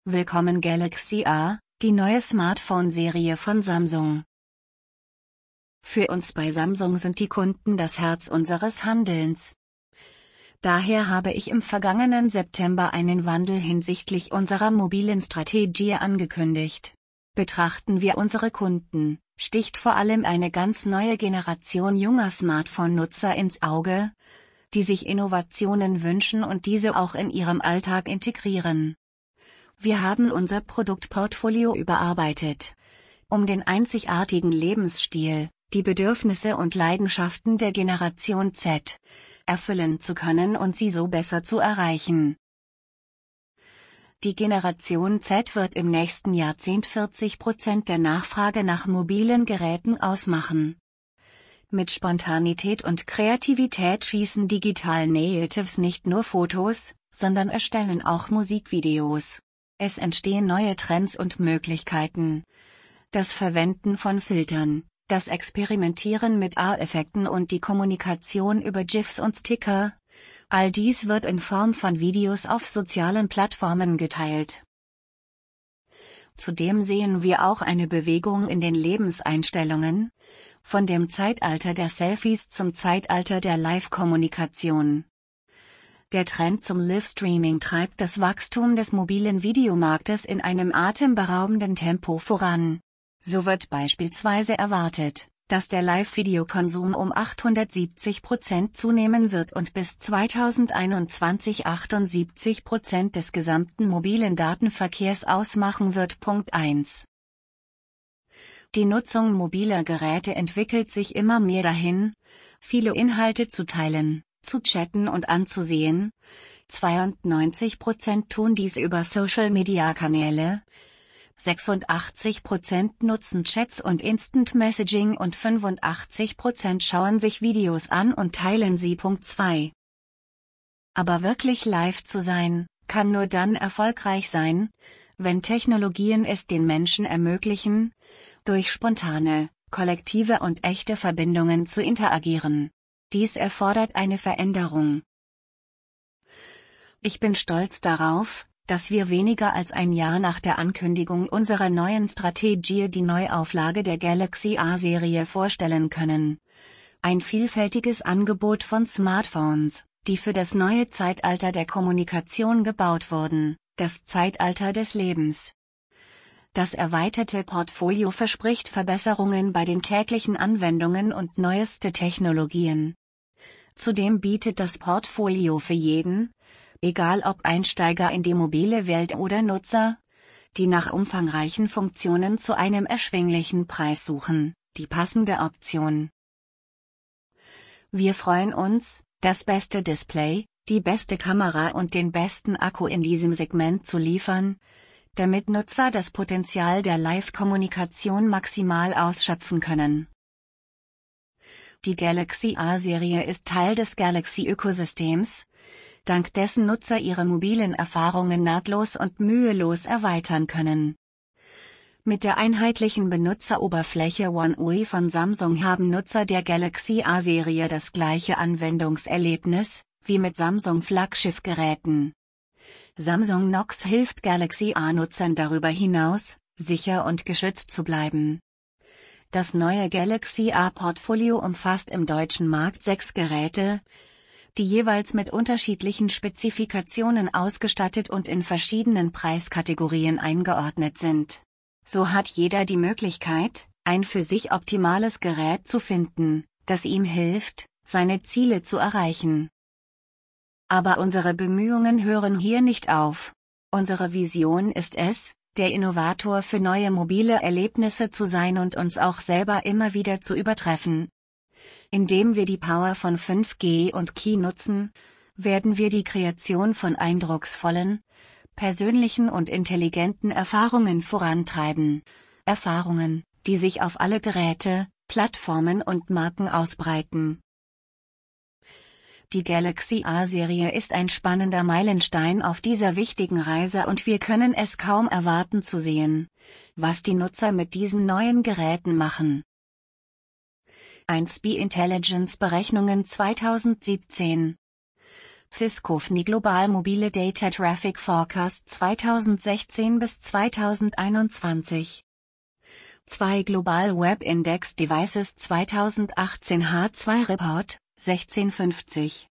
Willkommen Galaxy A, die neue Smartphone-Serie von Samsung. Für uns bei Samsung sind die Kunden das Herz unseres Handelns. Daher habe ich im vergangenen September einen Wandel hinsichtlich unserer mobilen Strategie angekündigt. Betrachten wir unsere Kunden, sticht vor allem eine ganz neue Generation junger Smartphone-Nutzer ins Auge, die sich Innovationen wünschen und diese auch in ihrem Alltag integrieren. Wir haben unser Produktportfolio überarbeitet, um den einzigartigen Lebensstil, die Bedürfnisse und Leidenschaften der Generation Z erfüllen zu können und sie so besser zu erreichen. Die Generation Z wird im nächsten Jahrzehnt 40% der Nachfrage nach mobilen Geräten ausmachen. Mit Spontanität und Kreativität schießen Digital Natives nicht nur Fotos, sondern erstellen auch Musikvideos. Es entstehen neue Trends und Möglichkeiten. Das Verwenden von Filtern, das Experimentieren mit AR-Effekten und die Kommunikation über GIFs und Sticker, all dies wird in Form von Videos auf sozialen Plattformen geteilt. Zudem sehen wir auch eine Bewegung in den Lebenseinstellungen, von dem Zeitalter der Selfies zum Zeitalter der Live-Kommunikation. Der Trend zum Livestreaming treibt das Wachstum des mobilen Videomarktes in einem atemberaubenden Tempo voran. So wird beispielsweise erwartet, dass der Live-Videokonsum um 870% zunehmen wird und bis 2021 78% des gesamten mobilen Datenverkehrs ausmachen wird. Punkt 1. Die Nutzung mobiler Geräte entwickelt sich immer mehr dahin, viele Inhalte zu teilen, zu chatten und anzusehen. 92% tun dies über Social-Media-Kanäle, 86% nutzen Chats und Instant Messaging und 85% schauen sich Videos an und teilen sie. Punkt 2. Aber wirklich live zu sein, kann nur dann erfolgreich sein, wenn Technologien es den Menschen ermöglichen, durch spontane, kollektive und echte Verbindungen zu interagieren. Dies erfordert eine Veränderung. Ich bin stolz darauf, dass wir weniger als ein Jahr nach der Ankündigung unserer neuen Strategie die Neuauflage der Galaxy A-Serie vorstellen können. Ein vielfältiges Angebot von Smartphones, die für das neue Zeitalter der Kommunikation gebaut wurden, das Zeitalter des Lebens. Das erweiterte Portfolio verspricht Verbesserungen bei den täglichen Anwendungen und neueste Technologien. Zudem bietet das Portfolio für jeden, egal ob Einsteiger in die mobile Welt oder Nutzer, die nach umfangreichen Funktionen zu einem erschwinglichen Preis suchen, die passende Option. Wir freuen uns, das beste Display, die beste Kamera und den besten Akku in diesem Segment zu liefern, damit Nutzer das Potenzial der Live-Kommunikation maximal ausschöpfen können. Die Galaxy A-Serie ist Teil des Galaxy-Ökosystems, dank dessen Nutzer ihre mobilen Erfahrungen nahtlos und mühelos erweitern können. Mit der einheitlichen Benutzeroberfläche One UI von Samsung haben Nutzer der Galaxy A-Serie das gleiche Anwendungserlebnis wie mit Samsung-Flaggschiff-Geräten. Samsung Knox hilft Galaxy A-Nutzern darüber hinaus, sicher und geschützt zu bleiben. Das neue Galaxy A-Portfolio umfasst im deutschen Markt 6 Geräte, die jeweils mit unterschiedlichen Spezifikationen ausgestattet und in verschiedenen Preiskategorien eingeordnet sind. So hat jeder die Möglichkeit, ein für sich optimales Gerät zu finden, das ihm hilft, seine Ziele zu erreichen. Aber unsere Bemühungen hören hier nicht auf. Unsere Vision ist es, der Innovator für neue mobile Erlebnisse zu sein und uns auch selber immer wieder zu übertreffen. Indem wir die Power von 5G und Qi nutzen, werden wir die Kreation von eindrucksvollen, persönlichen und intelligenten Erfahrungen vorantreiben. Erfahrungen, die sich auf alle Geräte, Plattformen und Marken ausbreiten. Die Galaxy A-Serie ist ein spannender Meilenstein auf dieser wichtigen Reise und wir können es kaum erwarten zu sehen, was die Nutzer mit diesen neuen Geräten machen. 1B Intelligence Berechnungen 2017 Cisco FNI Global Mobile Data Traffic Forecast 2016 bis 2021. 2 Global Web Index Devices 2018 H2 Report, 1650.